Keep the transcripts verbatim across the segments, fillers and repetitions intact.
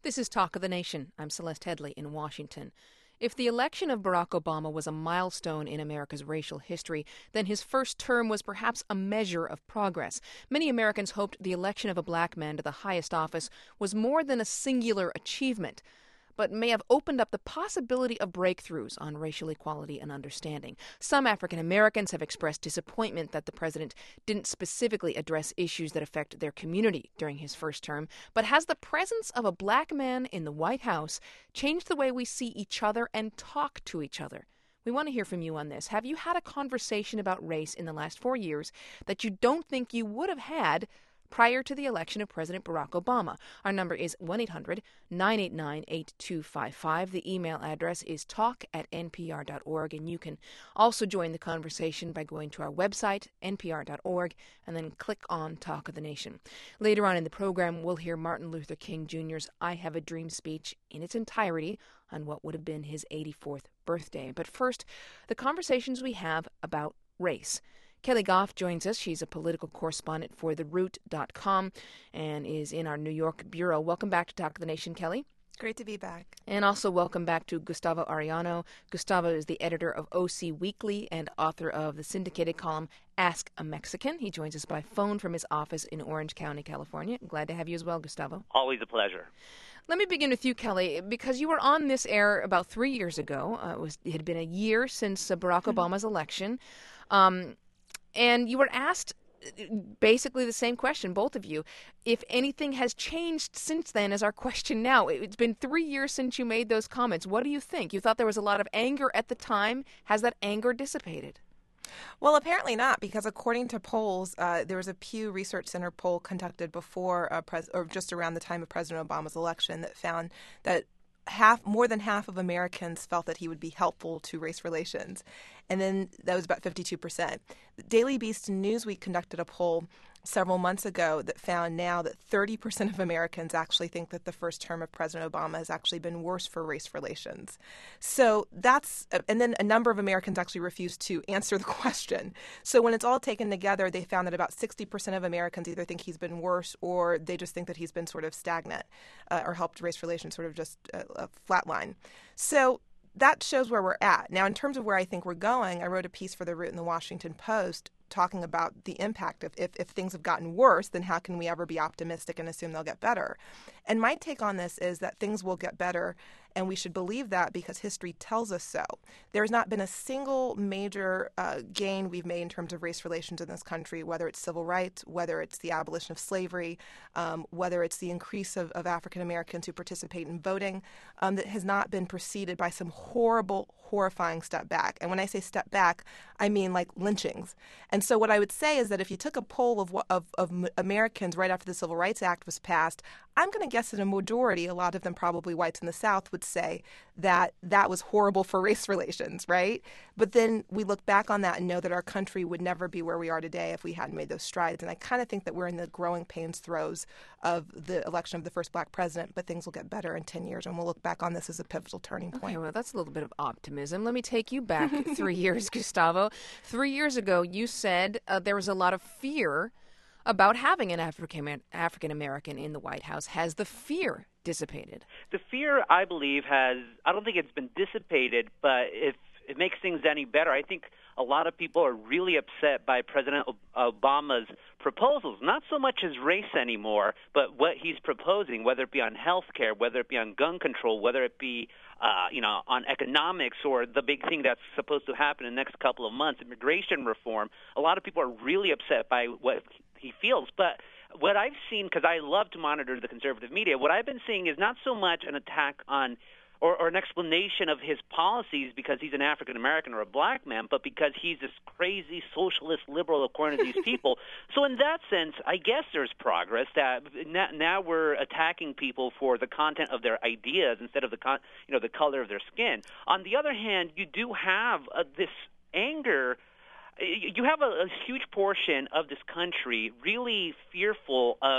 This is Talk of the Nation. I'm Celeste Headley in Washington. If the election of Barack Obama was a milestone in America's racial history, then his first term was perhaps a measure of progress. Many Americans hoped the election of a black man to the highest office was more than a singular achievement, but may have opened up the possibility of breakthroughs on racial equality and understanding. Some African Americans have expressed disappointment that the president didn't specifically address issues that affect their community during his first term. But has the presence of a black man in the White House changed the way we see each other and talk to each other? We want to hear from you on this. Have you had a conversation about race in the last four years that you don't think you would have had prior to the election of President Barack Obama? Our number is one eight hundred nine eight nine eight two five five. The email address is talk at n p r dot org, and you can also join the conversation by going to our website, n p r dot org, and then click on Talk of the Nation. Later on in the program, we'll hear Martin Luther King Junior's I Have a Dream speech in its entirety on what would have been his eighty-fourth birthday. But first, the conversations we have about race. Kelly Goff joins us. She's a political correspondent for the root dot com and is in our New York bureau. Welcome back to Talk of the Nation, Kelly. Great to be back. And also welcome back to Gustavo Arellano. Gustavo is the editor of O C Weekly and author of the syndicated column Ask a Mexican. He joins us by phone from his office in Orange County, California. Glad to have you as well, Gustavo. Always a pleasure. Let me begin with you, Kelly, because you were on this air about three years ago. Uh, it, was, it had been a year since uh, Barack mm-hmm. Obama's election. Um, And you were asked basically the same question, both of you. If anything has changed since then is our question now. It's been three years since you made those comments. What do you think? You thought there was a lot of anger at the time. Has that anger dissipated? Well, apparently not, because according to polls, uh, there was a Pew Research Center poll conducted before uh, pres- or just around the time of President Obama's election that found that half, more than half of Americans felt that he would be helpful to race relations. And then that was about fifty-two percent. The Daily Beast and Newsweek conducted a poll several months ago that found now that thirty percent of Americans actually think that the first term of President Obama has actually been worse for race relations. So that's, and then a number of Americans actually refused to answer the question. So when it's all taken together, they found that about sixty percent of Americans either think he's been worse or they just think that he's been sort of stagnant uh, or helped race relations sort of just uh, uh, flatline. So that shows where we're at. Now, in terms of where I think we're going, I wrote a piece for The Root in the Washington Post talking about the impact of if, if things have gotten worse, then how can we ever be optimistic and assume they'll get better? And my take on this is that things will get better, and we should believe that because history tells us so. There's not been a single major uh, gain we've made in terms of race relations in this country, whether it's civil rights, whether it's the abolition of slavery, um, whether it's the increase of, of African Americans who participate in voting, um, that has not been preceded by some horrible, horrifying step back. And when I say step back, I mean like lynchings. And so what I would say is that if you took a poll of, of, of Americans right after the Civil Rights Act was passed, I'm going to guess that a majority, a lot of them probably whites in the South, would say that that was horrible for race relations, right? But then we look back on that and know that our country would never be where we are today if we hadn't made those strides. And I kind of think that we're in the growing pains throes of the election of the first black president, but things will get better in ten years, and we'll look back on this as a pivotal turning point. Okay, well, that's a little bit of optimism. Let me take you back three years, Gustavo. Three years ago, you said uh, there was a lot of fear about having an African African American in the White House. Has the fear dissipated? The fear, I believe, has, I don't think it's been dissipated, but if it makes things any better, I think a lot of people are really upset by President Obama's proposals, not so much as race anymore, but what he's proposing, whether it be on health care, whether it be on gun control, whether it be uh, you know, on economics, or the big thing that's supposed to happen in the next couple of months, immigration reform. A lot of people are really upset by what he feels. But what I've seen, because I love to monitor the conservative media, what I've been seeing is not so much an attack on Or, or an explanation of his policies because he's an African-American or a black man, but because he's this crazy socialist liberal according to these people. So in that sense, I guess there's progress that now we're attacking people for the content of their ideas instead of the con- you know the color of their skin. On the other hand, you do have uh, this anger. You have a, a huge portion of this country really fearful of the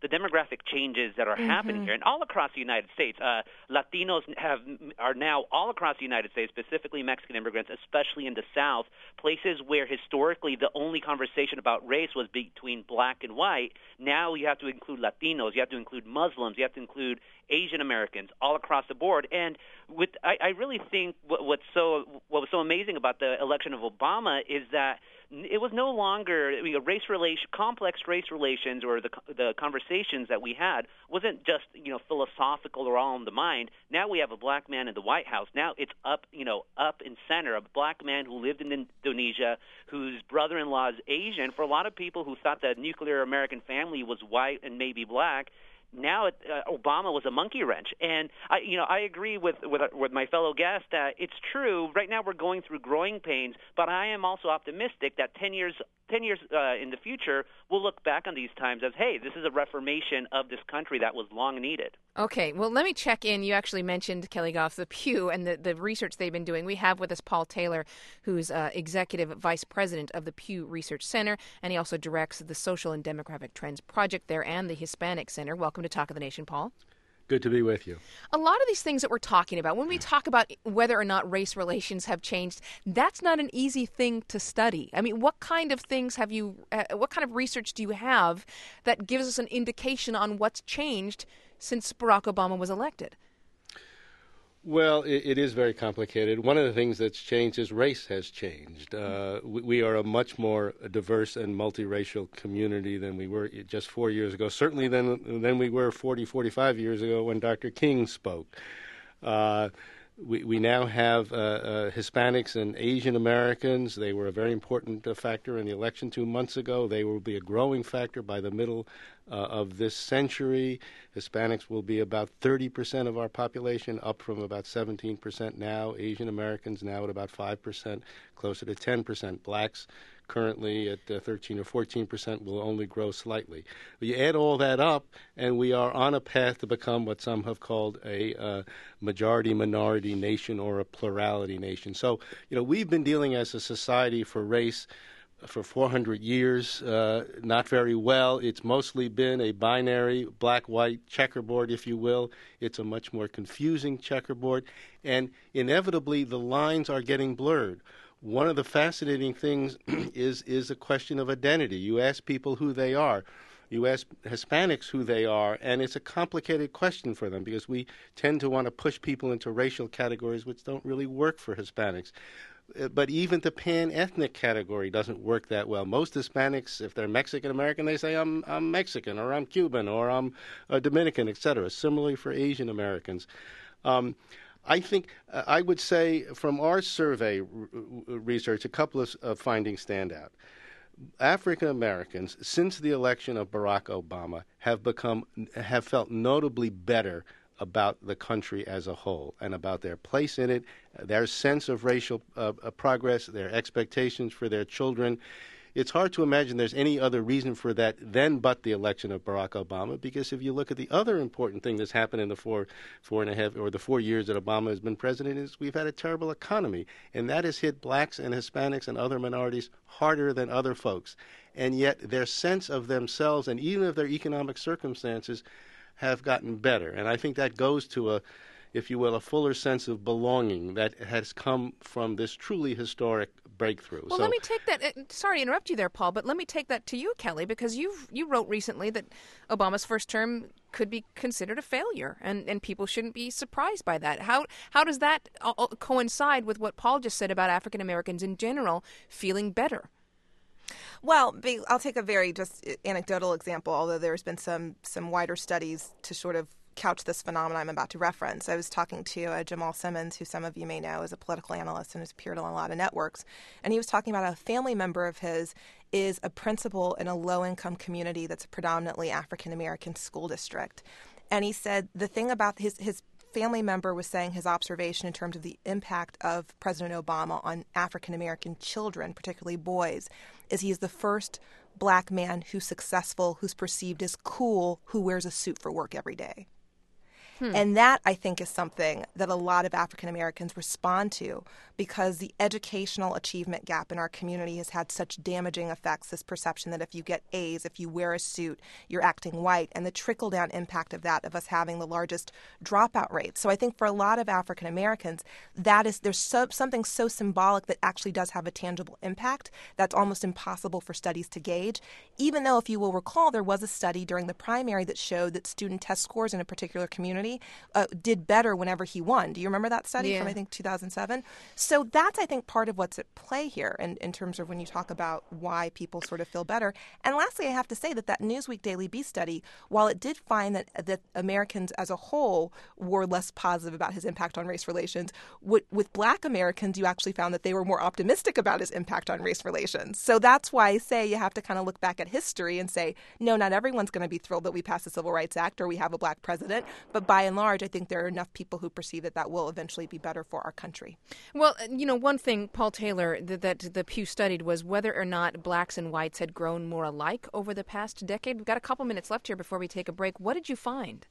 the demographic changes that are mm-hmm. happening here, and all across the United States. Uh, Latinos have are now all across the United States, specifically Mexican immigrants, especially in the South, places where historically the only conversation about race was between black and white. Now you have to include Latinos, you have to include Muslims, you have to include Asian Americans, all across the board. And with I, I really think what, what's so what was so amazing about the election of Obama is that it was no longer you know, race relation, complex race relations, or the the conversations that we had wasn't just you know philosophical or all in the mind. Now we have a black man in the White House. Now it's up you know up in center, a black man who lived in Indonesia, whose brother-in-law is Asian. For a lot of people who thought that nuclear American family was white and maybe black, now it, uh, Obama was a monkey wrench. And I, you know, I agree with, with with my fellow guest that it's true. Right now we're going through growing pains, but I am also optimistic that ten years ten years uh, in the future, we'll look back on these times as, hey, this is a reformation of this country that was long needed. Okay, well, let me check in. You actually mentioned, Kelly Goff, the Pew and the, the research they've been doing. We have with us Paul Taylor, who's uh, executive vice president of the Pew Research Center, and he also directs the Social and Demographic Trends Project there and the Hispanic Center. Welcome to Talk of the Nation, Paul. Good to be with you. A lot of these things that we're talking about, when we talk about whether or not race relations have changed, that's not an easy thing to study. I mean, what kind of things have you, uh, what kind of research do you have that gives us an indication on what's changed since Barack Obama was elected? Well, it, it is very complicated. One of the things that's changed is race has changed. Uh, we, we are a much more diverse and multiracial community than we were just four years ago, certainly than, than we were forty, forty-five years ago when Doctor King spoke. Uh, we, we now have uh, uh, Hispanics and Asian Americans. They were a very important uh, factor in the election two months ago. They will be a growing factor by the middle uh, of this century. Hispanics will be about thirty percent of our population, up from about seventeen percent now. Asian Americans now at about five percent, closer to ten percent. Blacks currently at uh, thirteen or fourteen percent will only grow slightly. But you add all that up, and we are on a path to become what some have called a uh, majority-minority nation or a plurality nation. So, you know, we've been dealing as a society for race for four hundred years, uh, not very well. It's mostly been a binary black-white checkerboard, if you will. It's a much more confusing checkerboard, and inevitably the lines are getting blurred. One of the fascinating things is is a question of identity. You ask people who they are. You ask Hispanics who they are, and it's a complicated question for them because we tend to want to push people into racial categories which don't really work for Hispanics. But even the pan-ethnic category doesn't work that well. Most Hispanics, if they're Mexican-American, they say, I'm I'm Mexican, or I'm Cuban, or I'm uh, Dominican, et cetera. Similarly for Asian Americans. Um, I think uh, I would say from our survey r- r- research, a couple of uh, findings stand out. African Americans, since the election of Barack Obama, have become have felt notably better about the country as a whole and about their place in it, their sense of racial uh, progress, their expectations for their children. It's hard to imagine there's any other reason for that than but the election of Barack Obama, because if you look at the other important thing that's happened in the four, four and a half, or the four years that Obama has been president, is we've had a terrible economy, and that has hit blacks and Hispanics and other minorities harder than other folks. And yet their sense of themselves and even of their economic circumstances have gotten better. And I think that goes to a, if you will, a fuller sense of belonging that has come from this truly historic breakthrough. Well, so, let me take that. Uh, sorry to interrupt you there, Paul, but let me take that to you, Kelly, because you you wrote recently that Obama's first term could be considered a failure, and, and people shouldn't be surprised by that. How how does that uh, coincide with what Paul just said about African Americans in general feeling better? Well, I'll take a very just anecdotal example, although there's been some some wider studies to sort of couch this phenomenon I'm about to reference. I was talking to uh, Jamal Simmons, who some of you may know is a political analyst and has appeared on a lot of networks, and he was talking about a family member of his is a principal in a low-income community that's a predominantly African-American school district. And he said the thing about his his family member was saying his observation in terms of the impact of President Obama on African-American children, particularly boys, is he is the first black man who's successful, who's perceived as cool, who wears a suit for work every day. Hmm. And that, I think, is something that a lot of African Americans respond to because the educational achievement gap in our community has had such damaging effects, this perception that if you get A's, if you wear a suit, you're acting white, and the trickle-down impact of that, of us having the largest dropout rates. So I think for a lot of African Americans, that is there's so, something so symbolic that actually does have a tangible impact that's almost impossible for studies to gauge, even though, if you will recall, there was a study during the primary that showed that student test scores in a particular community uh, did better whenever he won. Do you remember that study yeah. from, I think, two thousand seven? So that's, I think, part of what's at play here in, in terms of when you talk about why people sort of feel better. And lastly, I have to say that that Newsweek Daily Beast study, while it did find that, that Americans as a whole were less positive about his impact on race relations, with, with black Americans, you actually found that they were more optimistic about his impact on race relations. So that's why I say you have to kind of look back at history and say, no, not everyone's going to be thrilled that we passed the Civil Rights Act or we have a black president. But by and large, I think there are enough people who perceive that that will eventually be better for our country. Well, you know, one thing, Paul Taylor, that, that the Pew studied was whether or not blacks and whites had grown more alike over the past decade. We've got a couple minutes left here before we take a break. What did you find?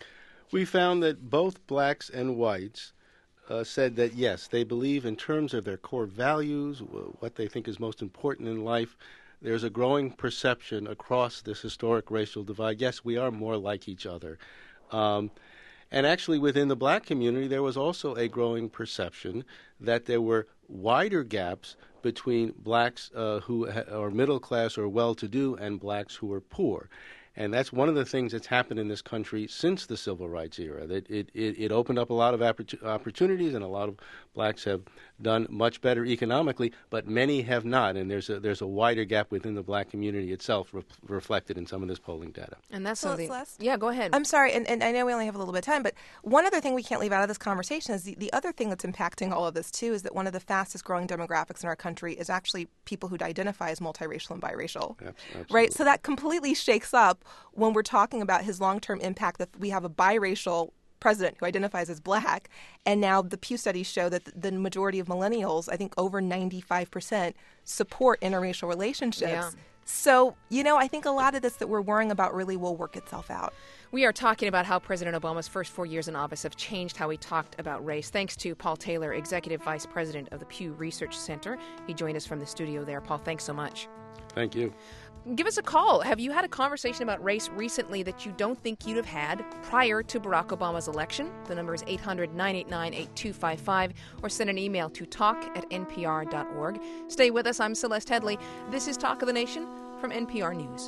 We found that both blacks and whites uh, said that, yes, they believe in terms of their core values, what they think is most important in life. There's a growing perception across this historic racial divide. Yes, we are more like each other. Um, and actually, within the black community, there was also a growing perception that there were wider gaps between blacks uh, who ha- are middle class or well-to-do and blacks who are poor. And that's one of the things that's happened in this country since the Civil Rights era. That it, it, it opened up a lot of oppor- opportunities, and a lot of blacks have done much better economically, but many have not. And there's a there's a wider gap within the black community itself re- reflected in some of this polling data. And that's well, something. Celeste? Yeah, go ahead. I'm sorry, and, and I know we only have a little bit of time, but one other thing we can't leave out of this conversation is the, the other thing that's impacting all of this too is that one of the fastest growing demographics in our country is actually people who identify as multiracial and biracial. Absolutely. Right? So that completely shakes up when we're talking about his long-term impact, that we have a biracial president who identifies as black, and now the Pew studies show that the majority of millennials, I think over ninety-five percent, support interracial relationships. Yeah. So, you know, I think a lot of this that we're worrying about really will work itself out. We are talking about how President Obama's first four years in office have changed how he talked about race. Thanks to Paul Taylor, Executive Vice President of the Pew Research Center. He joined us from the studio there. Paul, thanks so much. Thank you. Give us a call. Have you had a conversation about race recently that you don't think you'd have had prior to Barack Obama's election? The number is eight hundred, nine eight nine, eight two five five, or send an email to talk at n p r dot org. Stay with us. I'm Celeste Headley. This is Talk of the Nation from N P R News.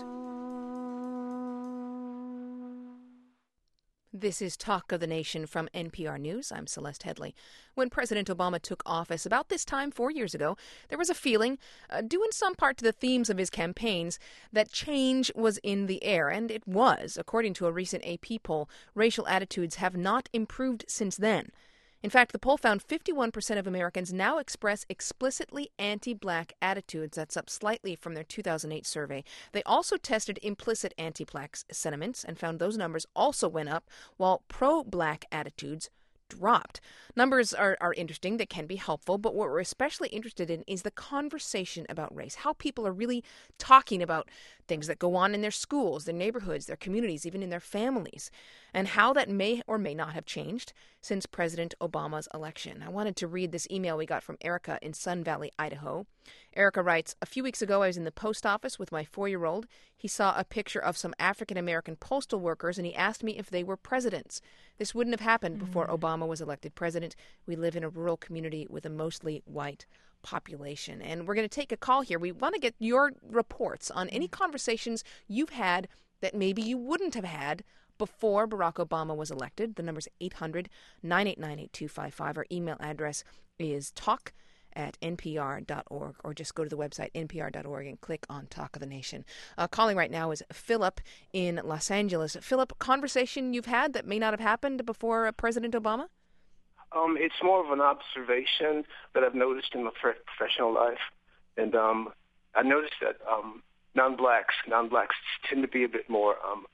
This is Talk of the Nation from N P R News. I'm Celeste Headley. When President Obama took office about this time four years ago, there was a feeling, uh, due in some part to the themes of his campaigns, that change was in the air. And it was. According to a recent A P poll, racial attitudes have not improved since then. In fact, the poll found fifty-one percent of Americans now express explicitly anti-black attitudes. That's up slightly from their two thousand eight survey. They also tested implicit anti-black sentiments and found those numbers also went up, while pro-black attitudes dropped. Numbers are, are interesting. They can be helpful, but what we're especially interested in is the conversation about race, how people are really talking about things that go on in their schools, their neighborhoods, their communities, even in their families, and how that may or may not have changed since President Obama's election. I wanted to read this email we got from Erica in Sun Valley, Idaho. Erica writes, a few weeks ago I was in the post office with my four-year-old. He saw a picture of some African-American postal workers and he asked me if they were presidents. This wouldn't have happened before mm. Obama was elected president. We live in a rural community with a mostly white population. And we're going to take a call here. We want to get your reports on any conversations you've had that maybe you wouldn't have had before Barack Obama was elected. The number's eight hundred, nine eight nine, eight two five five. Our email address is talk at n p r dot org, or just go to the website n p r dot org and click on Talk of the Nation. Uh, calling right now is Philip in Los Angeles. Philip, conversation you've had that may not have happened before uh, President Obama? Um, it's more of an observation that I've noticed in my professional life. And um, I noticed that um, non-blacks, non-blacks tend to be a bit more, um,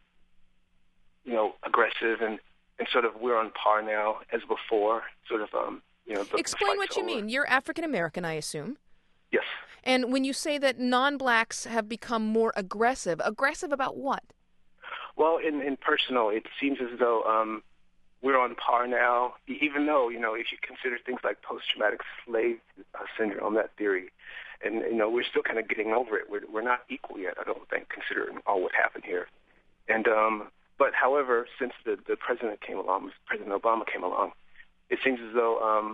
you know, aggressive and, and sort of we're on par now as before, sort of, um, you know. The, Explain the what you over. mean. You're African-American, I assume. Yes. And when you say that non-blacks have become more aggressive, aggressive about what? Well, in, in personal, it seems as though um, we're on par now, e- even though, you know, if you consider things like post-traumatic slave uh, syndrome, that theory, and, you know, we're still kind of getting over it. We're, we're not equal yet, I don't think, considering all what happened here. And, um, but however, since the, the president came along, President Obama came along, it seems as though um,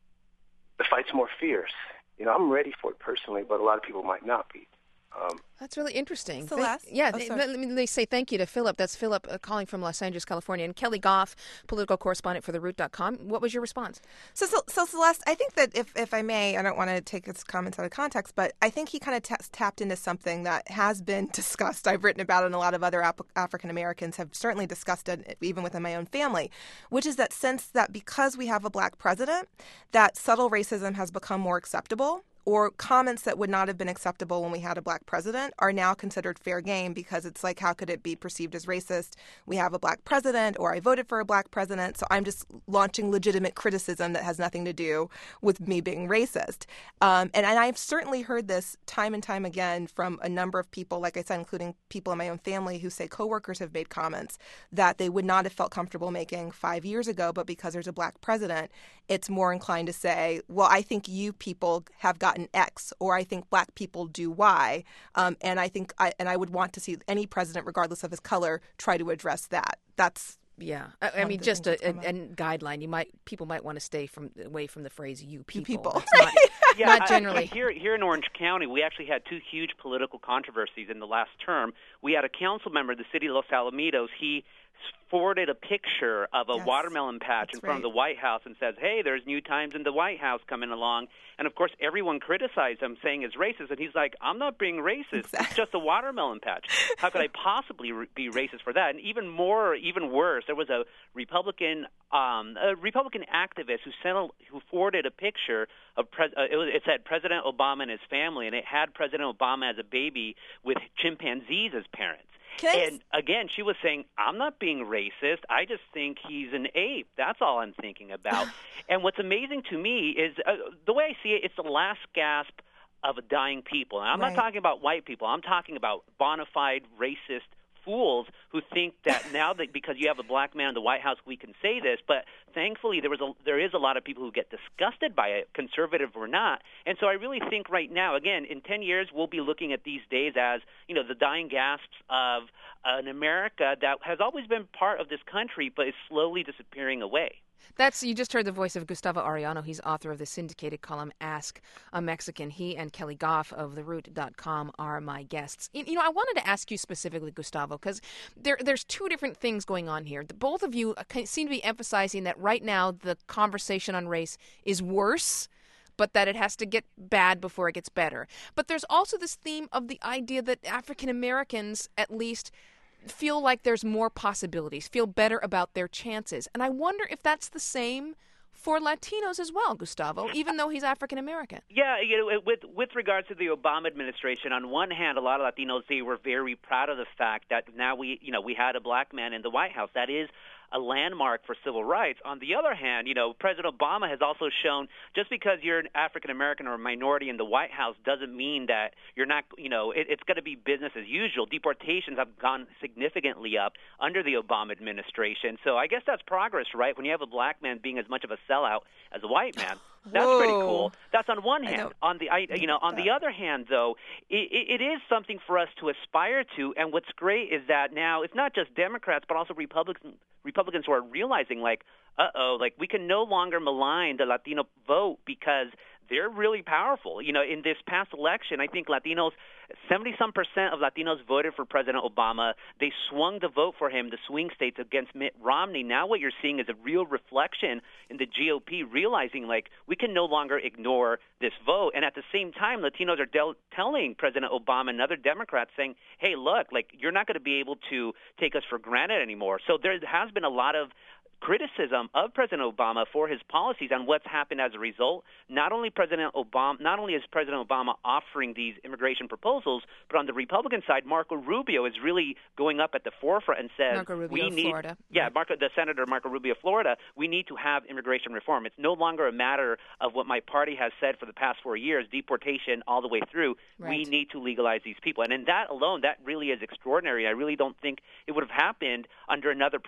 the fight's more fierce. You know, I'm ready for it personally, but a lot of people might not be. Um, That's really interesting. Celeste? Thank- yeah, Oh, they- sorry. let me let me say thank you to Philip. That's Philip uh, calling from Los Angeles, California. And Kelly Goff, political correspondent for the root dot com. What was your response? So, so, so Celeste, I think that if, if I may, I don't want to take his comments out of context, but I think he kind of t- tapped into something that has been discussed. I've written about it, and a lot of other Af- African Americans have certainly discussed it, even within my own family, which is that sense that because we have a black president, that subtle racism has become more acceptable. Or comments that would not have been acceptable when we had a black president are now considered fair game because it's like, how could it be perceived as racist? We have a black president, or I voted for a black president, so I'm just launching legitimate criticism that has nothing to do with me being racist. Um, and, and I've certainly heard this time and time again from a number of people, like I said, including people in my own family who say coworkers have made comments that they would not have felt comfortable making five years ago, but because there's a black president, it's more inclined to say, well, I think you people have gotten X, or I think black people do Y, um, and I think I and I would want to see any president, regardless of his color, try to address that. That's Yeah, I, I One of mean, the just things a, a, that's a come guideline. You might people might want to stay from away from the phrase "you people." people. It's not, Yeah, not I- generally. here, here in Orange County, we actually had two huge political controversies in the last term. We had a council member, the city of Los Alamitos. He forwarded a picture of a Yes, watermelon patch that's in front of right. the White House and says, hey, there's new times in the White House coming along. And, of course, everyone criticized him, saying it's racist. And he's like, I'm not being racist. Exactly. It's just a watermelon patch. How could I possibly re- be racist for that? And even more, even worse, there was a Republican um, a Republican activist who sent a, who forwarded a picture of pres- uh, it, was, it said President Obama and his family, and it had President Obama as a baby with chimpanzees as parents. Can I And again, she was saying, I'm not being racist. I just think he's an ape. That's all I'm thinking about. And what's amazing to me is uh, the way I see it, it's the last gasp of a dying people. And I'm Right. not talking about white people. I'm talking about bona fide racist fools who think that now that because you have a black man in the White House, we can say this. But thankfully, there was a, there is a lot of people who get disgusted by it, conservative or not. And so I really think right now, again, in ten years, we'll be looking at these days as, you know, the dying gasps of an America that has always been part of this country, but is slowly disappearing away. That's you just heard the voice of Gustavo Arellano. He's author of the syndicated column Ask a Mexican. He and Kelly Goff of the root dot com are my guests. You know, I wanted to ask you specifically, Gustavo, because there, there's two different things going on here. Both of you seem to be emphasizing that right now the conversation on race is worse, but that it has to get bad before it gets better. But there's also this theme of the idea that African Americans, at least, feel like there's more possibilities, feel better about their chances. And I wonder if that's the same for Latinos as well, Gustavo, even though he's African American. Yeah, you know, with with regards to the Obama administration, on one hand, a lot of Latinos, they were very proud of the fact that now we, you know, we had a black man in the White House. That is a landmark for civil rights. On the other hand, you know, President Obama has also shown just because you're an African American or a minority in the White House doesn't mean that you're not, you know, it, it's going to be business as usual. Deportations have gone significantly up under the Obama administration. So I guess that's progress, right? When you have a black man being as much of a sellout as a white man. That's Whoa. pretty cool. That's on one I hand. know. On the, I, you know, on the other hand, though, it, it is something for us to aspire to. And what's great is that now it's not just Democrats, but also Republicans, Republicans who are realizing, like, uh-oh, like we can no longer malign the Latino vote because they're really powerful. You know, in this past election, I think Latinos, seventy-some percent of Latinos voted for President Obama. They swung the vote for him, the swing states, against Mitt Romney. Now what you're seeing is a real reflection in the G O P realizing, like, we can no longer ignore this vote. And at the same time, Latinos are del- telling President Obama and other Democrats saying, hey, look, like, you're not going to be able to take us for granted anymore. So there has been a lot of criticism of President Obama for his policies and what's happened as a result. Not only President Obama, not only is President Obama offering these immigration proposals, but on the Republican side, Marco Rubio is really going up at the forefront and says, Marco Rubio we of need, Florida. yeah, Marco, the Senator Marco Rubio of Florida, we need to have immigration reform. It's no longer a matter of what my party has said for the past four years, deportation all the way through. Right. We need to legalize these people. And in that alone, that really is extraordinary. I really don't think it would have happened under another president.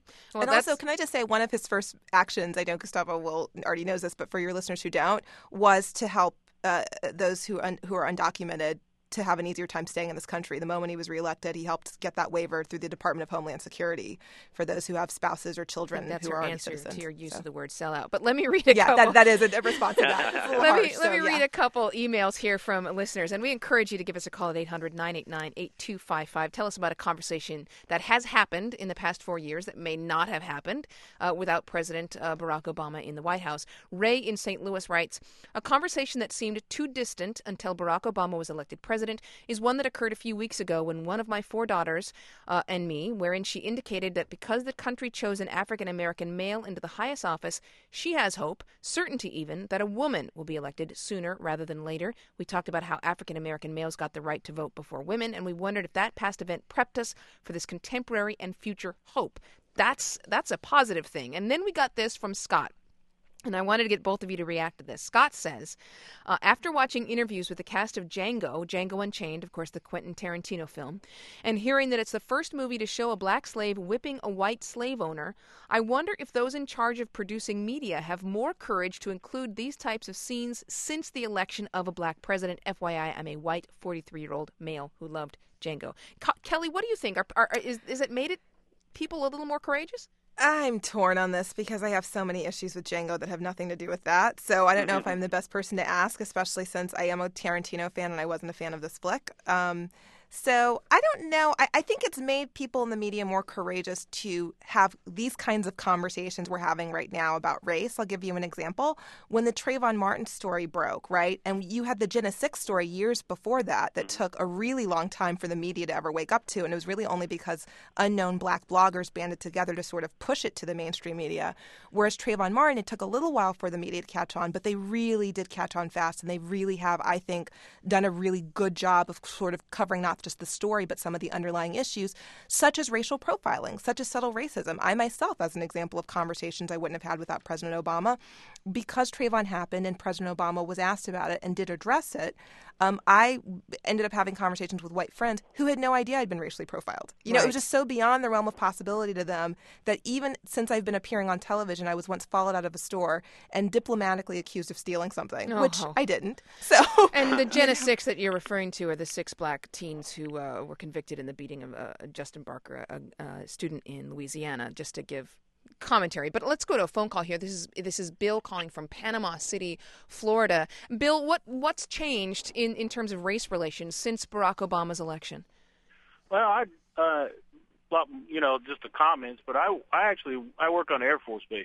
Well, and that's... also, can I just say, one of his first actions, I know Gustavo will already knows this, but for your listeners who don't, was to help uh, those who un- who are undocumented to have an easier time staying in this country. The moment he was reelected, he helped get that waiver through the Department of Homeland Security for those who have spouses or children that's who are answer citizens. to your use so. of the word sellout. But let me read a yeah, couple. that, that is a response to that. It's a little let harsh, me let so, me read yeah. a couple emails here from listeners, and we encourage you to give us a call at eight hundred, nine eight nine, eight two five five. Tell us about a conversation that has happened in the past four years that may not have happened uh, without President uh, Barack Obama in the White House. Ray in Saint Louis writes, a conversation that seemed too distant until Barack Obama was elected president is one that occurred a few weeks ago when one of my four daughters uh, and me, wherein she indicated that because the country chose an African-American male into the highest office, she has hope, certainty even, that a woman will be elected sooner rather than later. We talked about how African-American males got the right to vote before women, and we wondered if that past event prepped us for this contemporary and future hope. That's that's a positive thing. And then we got this from Scott. And I wanted to get both of you to react to this. Scott says, uh, after watching interviews with the cast of Django, Django Unchained, of course, the Quentin Tarantino film, and hearing that it's the first movie to show a black slave whipping a white slave owner, I wonder if those in charge of producing media have more courage to include these types of scenes since the election of a black president. F Y I, I'm a white forty-three-year-old male who loved Django. Ke- Kelly, what do you think? Are, are, is, is it made it people a little more courageous? I'm torn on this because I have so many issues with Django that have nothing to do with that. So I don't know if I'm the best person to ask, especially since I am a Tarantino fan and I wasn't a fan of this flick. Um, so I don't know. I, I think it's made people in the media more courageous to have these kinds of conversations we're having right now about race. I'll give you an example. When the Trayvon Martin story broke, right, and you had the Jenna Six story years before that that took a really long time for the media to ever wake up to, and it was really only because unknown black bloggers banded together to sort of push it to the mainstream media. Whereas Trayvon Martin, it took a little while for the media to catch on, but they really did catch on fast, and they really have, I think, done a really good job of sort of covering not just the story, but some of the underlying issues, such as racial profiling, such as subtle racism. I myself, as an example of conversations I wouldn't have had without President Obama, because Trayvon happened and President Obama was asked about it and did address it, um, I ended up having conversations with white friends who had no idea I'd been racially profiled. You know, Right. It was just so beyond the realm of possibility to them that even since I've been appearing on television, I was once followed out of a store and diplomatically accused of stealing something, Oh. which I didn't. So, And the Jenna Six that you're referring to are the six black teens who uh, were convicted in the beating of uh, Justin Barker, a, a student in Louisiana, just to give commentary. But let's go to a phone call here. This is this is Bill calling from Panama City, Florida. Bill, what what's changed in, in terms of race relations since Barack Obama's election? Well, I, uh, well, you know, just the comments, but I, I actually, I work on Air Force Base,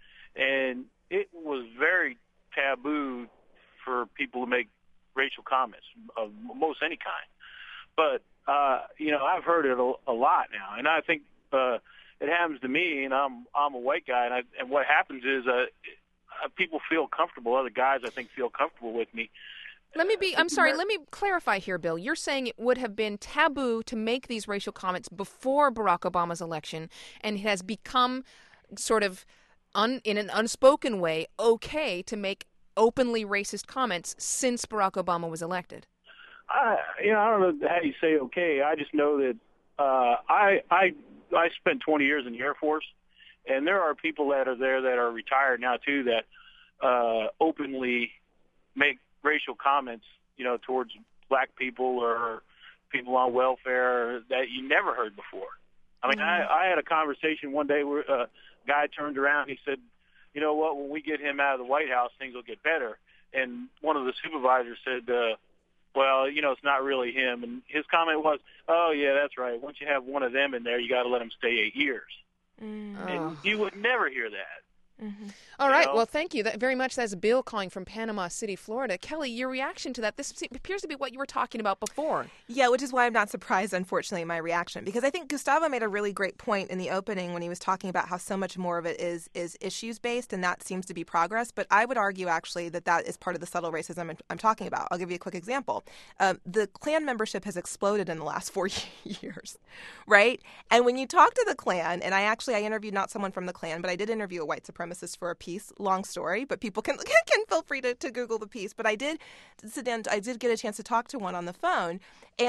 and it was very taboo for people to make racial comments of most any kind. But, uh, you know, I've heard it a, a lot now, and I think uh, it happens to me, and I'm I'm a white guy, and, I, and what happens is uh, people feel comfortable. Other guys, I think, feel comfortable with me. Let me be, I'm sorry, let me clarify here, Bill. You're saying it would have been taboo to make these racial comments before Barack Obama's election, and it has become sort of, un, in an unspoken way, okay to make openly racist comments since Barack Obama was elected. I, you know, I don't know how you say okay. I just know that uh, I, I, I spent twenty years in the Air Force, and there are people that are there that are retired now too that uh, openly make racial comments, you know, towards black people or people on welfare that you never heard before. I mean, mm-hmm. I, I had a conversation one day where a guy turned around and he said, you know what, when we get him out of the White House, things will get better. And one of the supervisors said, uh, well, you know, it's not really him. And his comment was, oh, yeah, that's right. Once you have one of them in there, you got to let him stay eight years. Mm. And oh. you would never hear that. Mm-hmm. All right. You know? Well, thank you that very much. That's Bill calling from Panama City, Florida. Kelly, your reaction to that, this appears to be what you were talking about before. Yeah, which is why I'm not surprised, unfortunately, in my reaction, because I think Gustavo made a really great point in the opening when he was talking about how so much more of it is is issues-based, and that seems to be progress. But I would argue, actually, that that is part of the subtle racism I'm, I'm talking about. I'll give you a quick example. Um, the Klan membership has exploded in the last four years, right? And when you talk to the Klan, and I actually, I interviewed not someone from the Klan, but I did interview a white supremacist for a piece. Long story, but people can can feel free to, to Google the piece. But I did sit down, I did get a chance to talk to one on the phone, and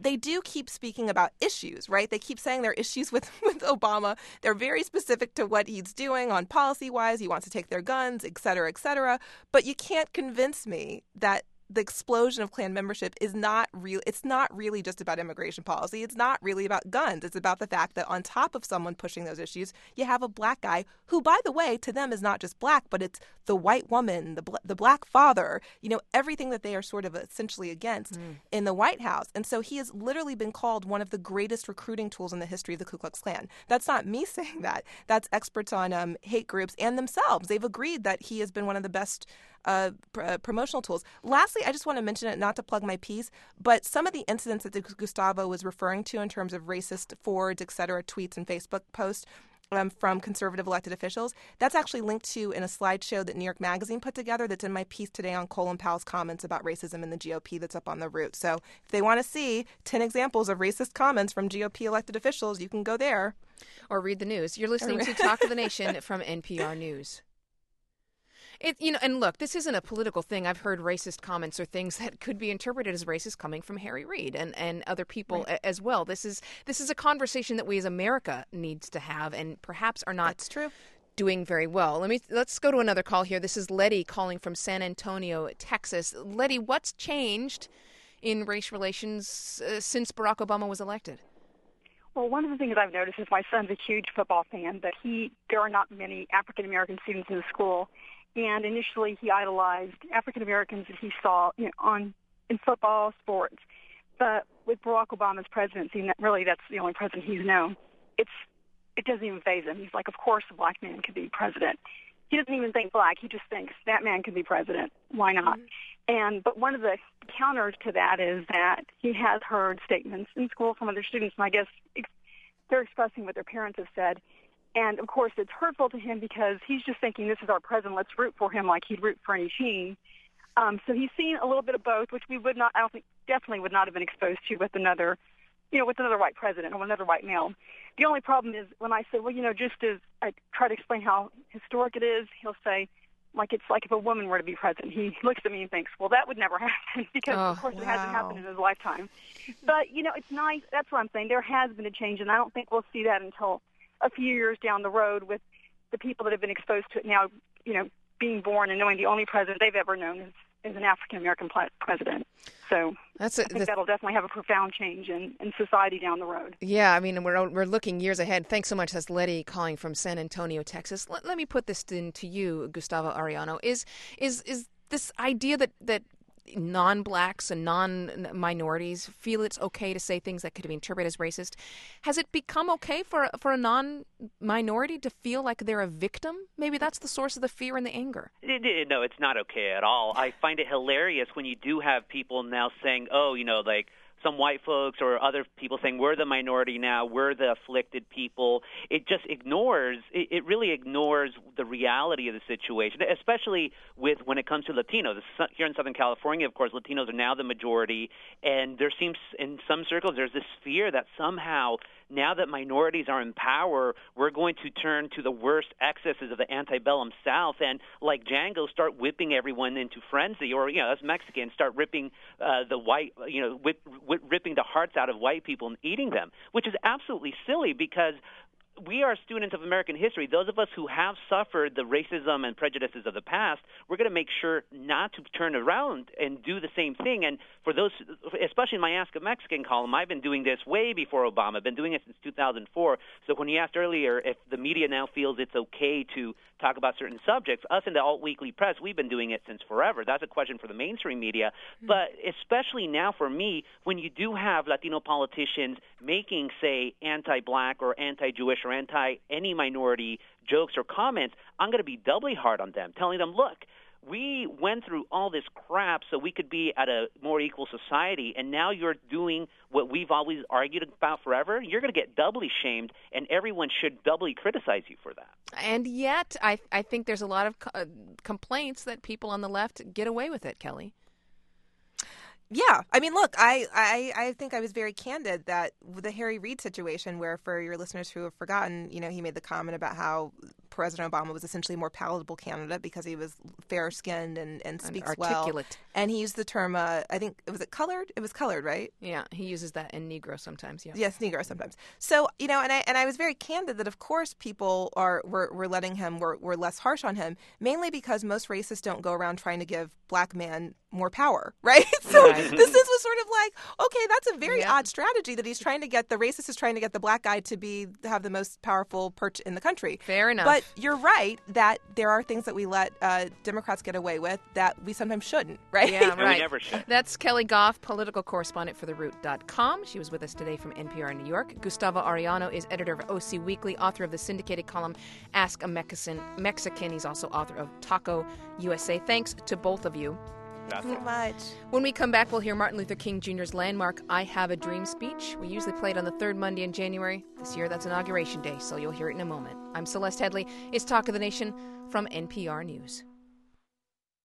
they do keep speaking about issues, right? They keep saying there are issues with, with Obama. They're very specific to what he's doing on policy-wise. He wants to take their guns, et cetera, et cetera. But you can't convince me that the explosion of Klan membership is not real. It's not really just about immigration policy. It's not really about guns. It's about the fact that on top of someone pushing those issues, you have a black guy who, by the way, to them is not just black, but it's the white woman, the bl- the black father, you know, everything that they are sort of essentially against mm. in the White House. And so he has literally been called one of the greatest recruiting tools in the history of the Ku Klux Klan. That's not me saying that. That's experts on um, hate groups and themselves. They've agreed that he has been one of the best Uh, pr- uh, promotional tools. Lastly, I just want to mention it, not to plug my piece, but some of the incidents that Gustavo was referring to in terms of racist forwards, et cetera, tweets and Facebook posts um, from conservative elected officials, that's actually linked to in a slideshow that New York Magazine put together that's in my piece today on Colin Powell's comments about racism in the G O P that's up on the Root. So if they want to see ten examples of racist comments from G O P elected officials, you can go there. Or read the news. You're listening to Talk of the Nation from N P R News. It, you know, and look, this isn't a political thing. I've heard racist comments or things that could be interpreted as racist coming from Harry Reid and, and other people right. a, as well. This is this is a conversation that we as America needs to have, and perhaps are not That's true. doing very well. Let me let's go to another call here. This is Letty calling from San Antonio, Texas. Letty, what's changed in race relations uh, since Barack Obama was elected? Well, one of the things I've noticed is my son's a huge football fan, but he there are not many African American students in the school. And initially, he idolized African Americans that he saw, you know, on in football, sports. But with Barack Obama's presidency, really, that's the only president he's known. It's it doesn't even faze him. He's like, of course, a black man could be president. He doesn't even think black. He just thinks that man could be president. Why not? Mm-hmm. And but one of the counters to that is that he has heard statements in school from other students, and I guess ex- they're expressing what their parents have said. And, of course, it's hurtful to him because he's just thinking this is our president. Let's root for him like he'd root for any team. Um, so he's seen a little bit of both, which we would not, I don't think, definitely would not have been exposed to with another, you know, with another white president or another white male. The only problem is when I say, well, you know, just as I try to explain how historic it is, he'll say, like, it's like if a woman were to be president. He looks at me and thinks, well, that would never happen because, oh, of course, wow. it hasn't happened in his lifetime. But, you know, it's nice. That's what I'm saying. There has been a change, and I don't think we'll see that until a few years down the road with the people that have been exposed to it now, you know, being born and knowing the only president they've ever known is, is an African-American president. So that's a, I think that's, that'll definitely have a profound change in, in society down the road. Yeah, I mean, we're we're looking years ahead. Thanks so much. That's Letty calling from San Antonio, Texas. Let, let me put this into you, Gustavo Arellano. Is is is this idea that, that non-blacks and non-minorities feel it's okay to say things that could be interpreted as racist, has it become okay for for a non-minority to feel like they're a victim? Maybe that's the source of the fear and the anger. It, it, no, it's not okay at all. I find it hilarious when you do have people now saying, oh, you know, like some white folks or other people saying we're the minority now, we're the afflicted people. It just ignores, it, it really ignores the reality of the situation, especially with when it comes to Latinos. Here in Southern California, of course, Latinos are now the majority, and there seems in some circles there's this fear that somehow now that minorities are in power, we're going to turn to the worst excesses of the antebellum South and, like Django, start whipping everyone into frenzy, or, you know, as Mexicans, start ripping uh, the white, you know, whip, whip, ripping the hearts out of white people and eating them, which is absolutely silly because we are students of American history. Those of us who have suffered the racism and prejudices of the past, we're going to make sure not to turn around and do the same thing. And for those, especially in my Ask a Mexican column, I've been doing this way before Obama. I've been doing it since two thousand four. So when you asked earlier if the media now feels it's okay to talk about certain subjects, us in the alt weekly press, we've been doing it since forever. That's a question for the mainstream media. Mm-hmm. But especially now for me, when you do have Latino politicians making, say, anti-black or anti-Jewish or anti-any minority jokes or comments, I'm going to be doubly hard on them, telling them, look, we went through all this crap so we could be at a more equal society, and now you're doing what we've always argued about forever. You're going to get doubly shamed, and everyone should doubly criticize you for that. And yet, I, I think there's a lot of co- uh, complaints that people on the left get away with it, Kelly. Yeah. I mean, look, I, I, I think I was very candid that with the Harry Reid situation where, for your listeners who have forgotten, you know, he made the comment about how President Obama was essentially a more palatable candidate because he was fair-skinned and, and speaks and articulate. well. And he used the term, uh, I think, was it colored? It was colored, right? Yeah, he uses that in Negro sometimes, yeah. Yes, Negro sometimes. So, you know, and I and I was very candid that, of course, people are were, were letting him, were, were less harsh on him, mainly because most racists don't go around trying to give black men more power, right? So Right. this, this was sort of like, okay, that's a very Yeah. odd strategy that he's trying to get, the racist is trying to get the black guy to be have the most powerful perch in the country. Fair enough. But you're right that there are things that we let uh, Democrats get away with that we sometimes shouldn't, right? Yeah, And we right. never should. That's Kelly Goff, political correspondent for the root dot com. She was with us today from N P R in New York. Gustavo Arellano is editor of O C Weekly, author of the syndicated column Ask a Mexican. Mexican. He's also author of Taco U S A. Thanks to both of you. Thank you so much. When we come back, we'll hear Martin Luther King Junior's landmark I Have a Dream speech. We usually play it on the third Monday in January. This year, that's Inauguration Day, so you'll hear it in a moment. I'm Celeste Headlee. It's Talk of the Nation from N P R News.